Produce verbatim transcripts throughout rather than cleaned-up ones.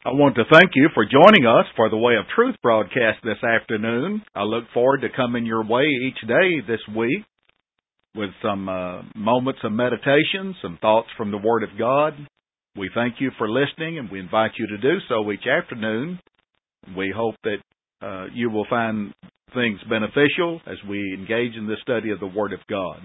I want to thank you for joining us for the Way of Truth broadcast this afternoon. I look forward to coming your way each day this week with some uh, moments of meditation, some thoughts from the Word of God. We thank you for listening, and we invite you to do so each afternoon. We hope that uh, you will find things beneficial as we engage in the study of the Word of God.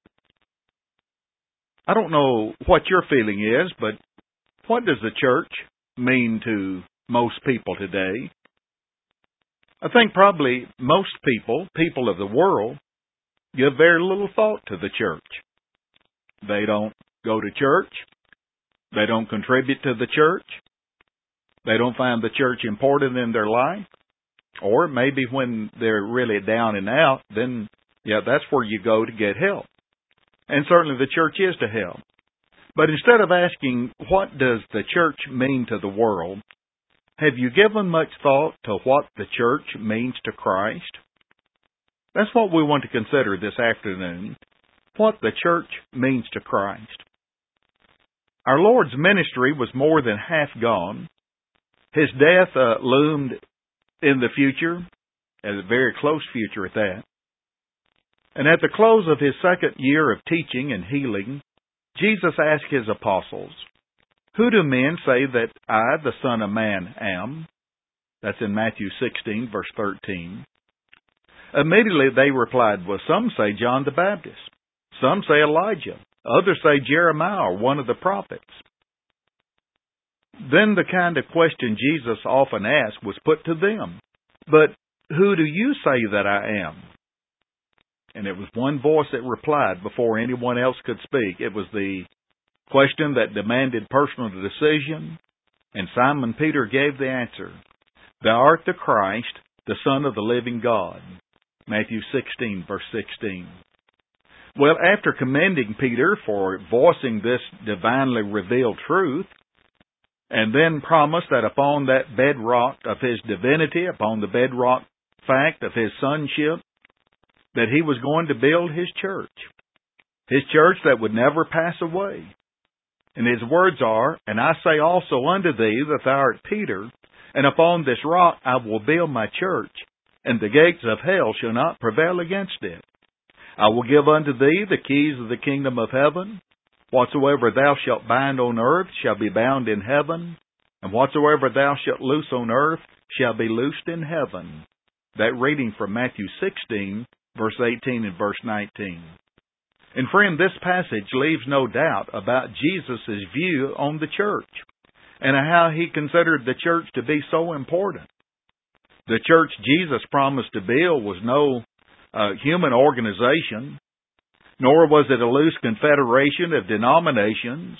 I don't know what your feeling is, but what does the church mean to most people today? I think probably most people, people of the world, give very little thought to the church. They don't go to church. They don't contribute to the church. They don't find the church important in their life. Or maybe when they're really down and out, then, yeah, that's where you go to get help. And certainly the church is to help. But instead of asking, what does the church mean to the world, have you given much thought to what the church means to Christ? That's what we want to consider this afternoon, what the church means to Christ. Our Lord's ministry was more than half gone. His death uh, loomed in the future, as a very close future at that. And at the close of his second year of teaching and healing, Jesus asked his apostles, "Who do men say that I, the Son of Man, am?" That's in Matthew sixteen, verse thirteen. Immediately they replied, "Well, some say John the Baptist. Some say Elijah. Others say Jeremiah or one of the prophets." Then the kind of question Jesus often asked was put to them. "But who do you say that I am?" And it was one voice that replied before anyone else could speak. It was the question that demanded personal decision, and Simon Peter gave the answer. "Thou art the Christ, the Son of the living God." Matthew sixteen, verse sixteen. Well, after commending Peter for voicing this divinely revealed truth, and then promised that upon that bedrock of his divinity, upon the bedrock fact of his sonship, that he was going to build his church, his church that would never pass away. And his words are, "And I say also unto thee that thou art Peter, and upon this rock I will build my church, and the gates of hell shall not prevail against it. I will give unto thee the keys of the kingdom of heaven. Whatsoever thou shalt bind on earth shall be bound in heaven, and whatsoever thou shalt loose on earth shall be loosed in heaven." That reading from Matthew sixteen, verse eighteen and verse nineteen. And friend, this passage leaves no doubt about Jesus' view on the church and how he considered the church to be so important. The church Jesus promised to build was no uh, human organization, nor was it a loose confederation of denominations.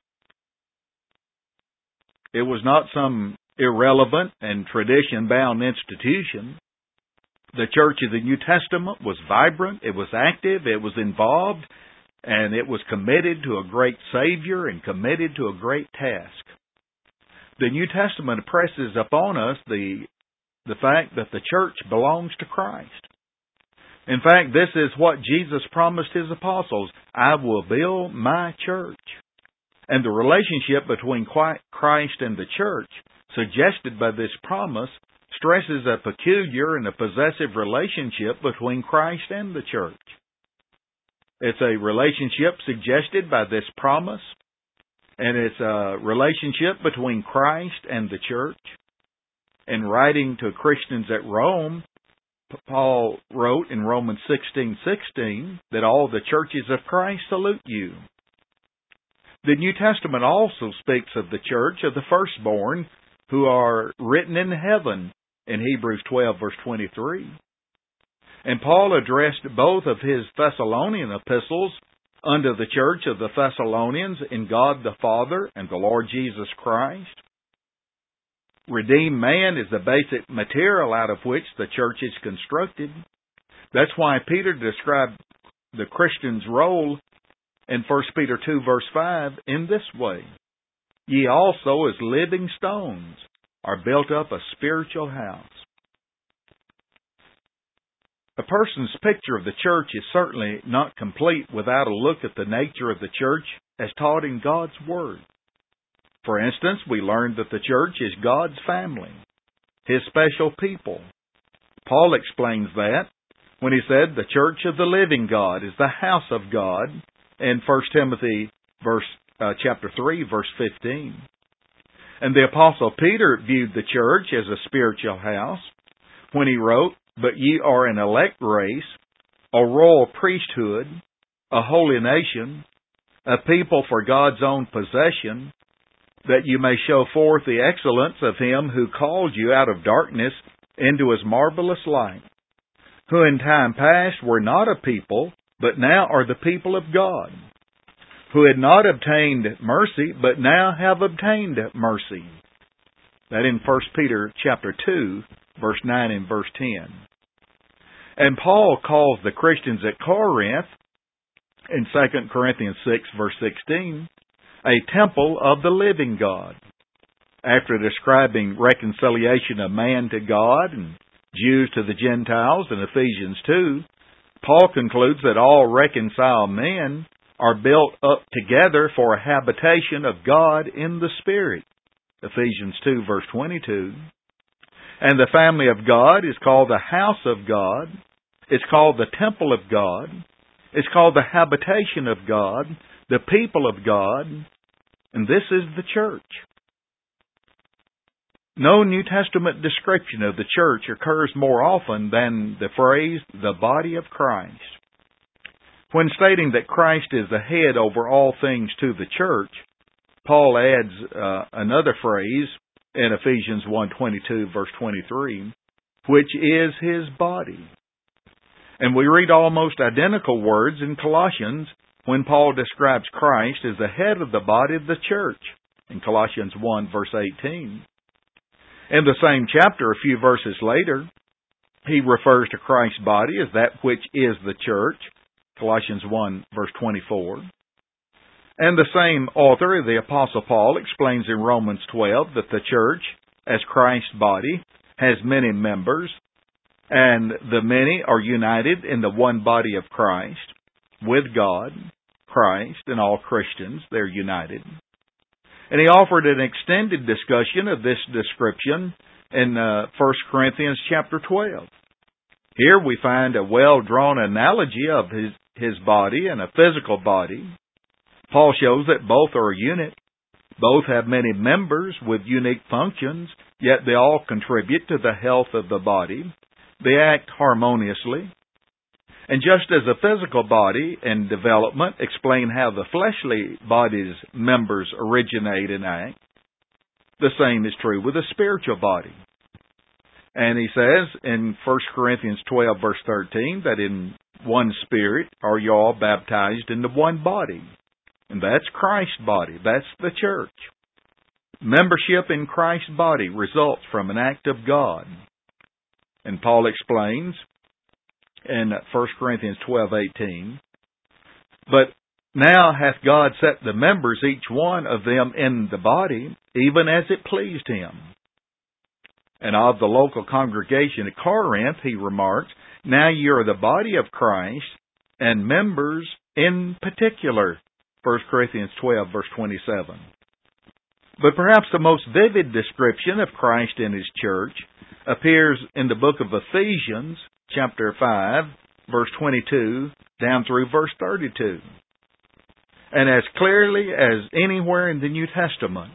It was not some irrelevant and tradition-bound institution. The church of the New Testament was vibrant, it was active, it was involved, and it was committed to a great Savior and committed to a great task. The New Testament presses upon us the, the fact that the church belongs to Christ. In fact, this is what Jesus promised his apostles: "I will build my church." And the relationship between Christ and the church, suggested by this promise, stresses a peculiar and a possessive relationship between Christ and the church. It's a relationship suggested by this promise, and it's a relationship between Christ and the church. In writing to Christians at Rome, Paul wrote in Romans sixteen sixteen that all the churches of Christ salute you. The New Testament also speaks of the church of the firstborn who are written in heaven in Hebrews twelve, verse twenty-three. And Paul addressed both of his Thessalonian epistles unto the church of the Thessalonians in God the Father and the Lord Jesus Christ. Redeemed man is the basic material out of which the church is constructed. That's why Peter described the Christian's role in First Peter two, verse five, in this way: "Ye also as living stones are built up a spiritual house." A person's picture of the church is certainly not complete without a look at the nature of the church as taught in God's Word. For instance, we learned that the church is God's family, His special people. Paul explains that when he said the church of the living God is the house of God in First Timothy verse, uh, chapter three, verse fifteen. And the Apostle Peter viewed the church as a spiritual house when he wrote, "But ye are an elect race, a royal priesthood, a holy nation, a people for God's own possession, that you may show forth the excellence of Him who called you out of darkness into His marvelous light, who in time past were not a people, but now are the people of God, who had not obtained mercy, but now have obtained mercy." That in First Peter chapter two, verse nine and verse ten. And Paul calls the Christians at Corinth, in Second Corinthians six, verse sixteen, a temple of the living God. After describing reconciliation of man to God and Jews to the Gentiles in Ephesians two, Paul concludes that all reconciled men are built up together for a habitation of God in the Spirit. Ephesians two, verse twenty-two. And the family of God is called the house of God. It's called the temple of God. It's called the habitation of God, the people of God. And this is the church. No New Testament description of the church occurs more often than the phrase, the body of Christ. When stating that Christ is the head over all things to the church, Paul adds uh, another phrase in Ephesians one twenty-two, verse twenty-three, which is His body. And we read almost identical words in Colossians when Paul describes Christ as the head of the body of the church, in Colossians one, verse eighteen. In the same chapter, a few verses later, he refers to Christ's body as that which is the church, Colossians one, verse twenty-four. And the same author, the Apostle Paul, explains in Romans twelve that the church, as Christ's body, has many members, and the many are united in the one body of Christ, with God, Christ, and all Christians. They're united. And he offered an extended discussion of this description in uh, First Corinthians chapter twelve. Here we find a well-drawn analogy of his, his body and a physical body. Paul shows that both are a unit. Both have many members with unique functions, yet they all contribute to the health of the body. They act harmoniously. And just as a physical body and development explain how the fleshly body's members originate and act, the same is true with a spiritual body. And he says in First Corinthians twelve, verse thirteen, that in one Spirit are you all baptized into one body. And that's Christ's body. That's the church. Membership in Christ's body results from an act of God. And Paul explains in First Corinthians twelve eighteen, but now hath God set the members, each one of them, in the body, even as it pleased Him. And of the local congregation at Corinth, he remarks, now ye are the body of Christ, and members in particular. First Corinthians twelve, verse twenty-seven. But perhaps the most vivid description of Christ and His church appears in the book of Ephesians, chapter five, verse twenty-two, down through verse thirty-two. And as clearly as anywhere in the New Testament,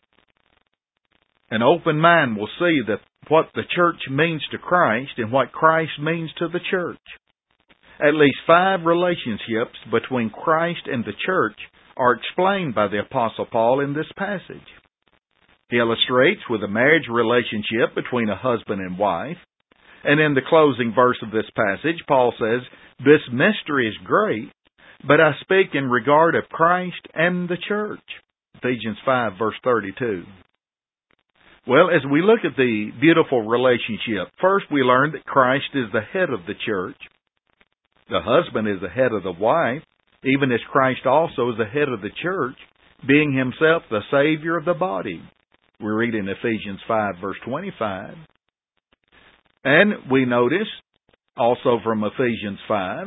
an open mind will see that what the church means to Christ and what Christ means to the church. At least five relationships between Christ and the church are explained by the Apostle Paul in this passage. He illustrates with a marriage relationship between a husband and wife. And in the closing verse of this passage, Paul says, this mystery is great, but I speak in regard of Christ and the church. Ephesians five, verse thirty-two. Well, as we look at the beautiful relationship, first we learn that Christ is the head of the church. The husband is the head of the wife, even as Christ also is the head of the church, being Himself the Savior of the body. We read in Ephesians five, verse twenty-five. And we notice, also from Ephesians five,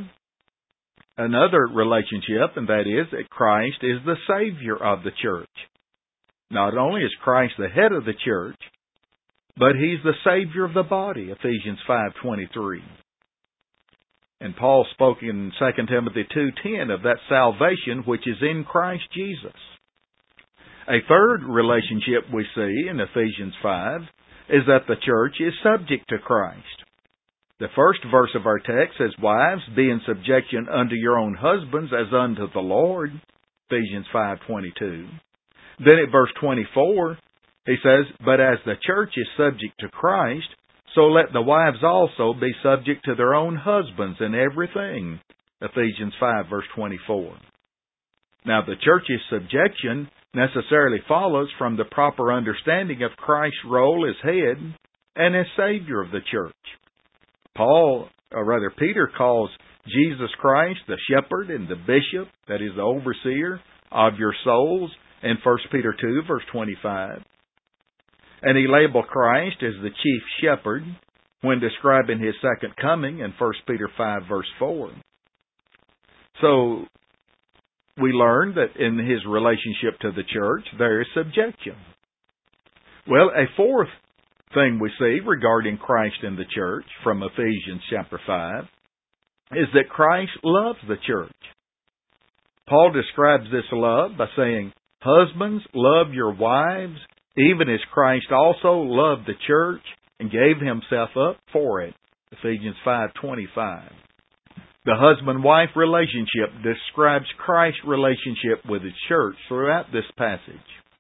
another relationship, and that is that Christ is the Savior of the church. Not only is Christ the head of the church, but He's the Savior of the body, Ephesians five twenty-three. And Paul spoke in Second Timothy two ten of that salvation which is in Christ Jesus. A third relationship we see in Ephesians five is that the church is subject to Christ. The first verse of our text says, "Wives, be in subjection unto your own husbands as unto the Lord," Ephesians five twenty-two. Then at verse twenty-four, he says, "But as the church is subject to Christ, so let the wives also be subject to their own husbands in everything," Ephesians five verse twenty-four. Now the church's subjection necessarily follows from the proper understanding of Christ's role as head and as Savior of the church. Paul, or rather Peter, calls Jesus Christ the shepherd and the bishop, that is the overseer of your souls, in First Peter two verse twenty-five. And he labeled Christ as the chief shepherd when describing His second coming in First Peter five verse four. So we learn that in His relationship to the church, there is subjection. Well, a fourth thing we see regarding Christ and the church from Ephesians chapter five is that Christ loves the church. Paul describes this love by saying, "Husbands, love your wives, even as Christ also loved the church and gave Himself up for it," Ephesians five twenty-five. The husband-wife relationship describes Christ's relationship with His church throughout this passage.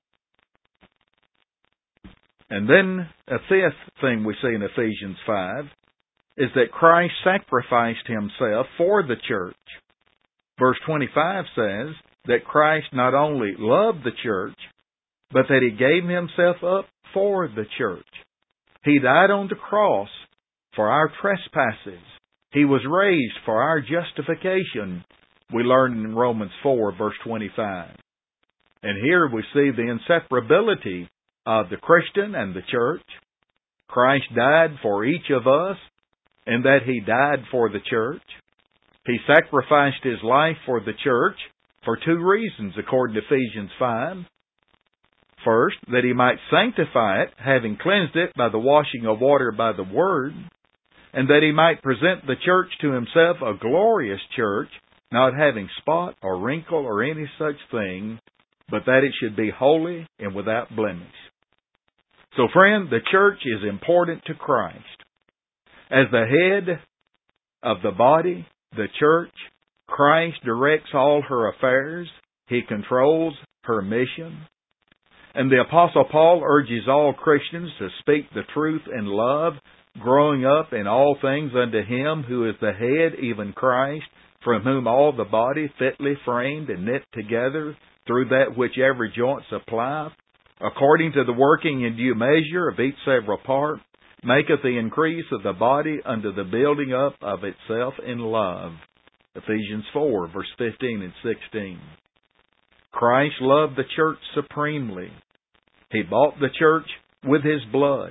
And then a fifth thing we see in Ephesians five is that Christ sacrificed Himself for the church. Verse twenty-five says that Christ not only loved the church, but that He gave Himself up for the church. He died on the cross for our trespasses. He was raised for our justification, we learn in Romans four verse twenty-five. And here we see the inseparability of the Christian and the church. Christ died for each of us, and that He died for the church. He sacrificed His life for the church for two reasons, according to Ephesians five. First, that He might sanctify it, having cleansed it by the washing of water by the Word, and that He might present the church to Himself a glorious church, not having spot or wrinkle or any such thing, but that it should be holy and without blemish. So friend, the church is important to Christ. As the head of the body, the church, Christ directs all her affairs. He controls her mission. And the Apostle Paul urges all Christians to speak the truth in love, growing up in all things unto Him who is the head, even Christ, from whom all the body fitly framed and knit together through that which every joint supplieth, according to the working in due measure of each several part, maketh the increase of the body unto the building up of itself in love. Ephesians four, verse fifteen and sixteen. Christ loved the church supremely. He bought the church with His blood.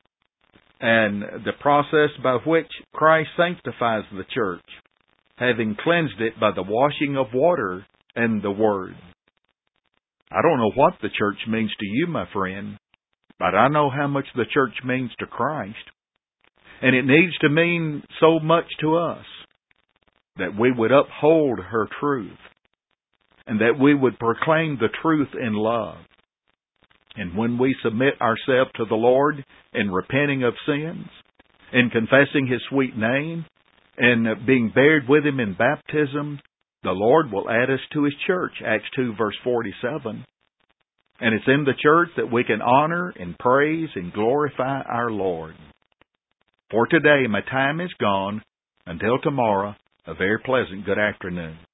And the process by which Christ sanctifies the church, having cleansed it by the washing of water and the Word. I don't know what the church means to you, my friend, but I know how much the church means to Christ. And it needs to mean so much to us that we would uphold her truth and that we would proclaim the truth in love. And when we submit ourselves to the Lord in repenting of sins, in confessing His sweet name, and being buried with Him in baptism, the Lord will add us to His church, Acts two, verse forty-seven. And it's in the church that we can honor and praise and glorify our Lord. For today, my time is gone. Until tomorrow, a very pleasant good afternoon.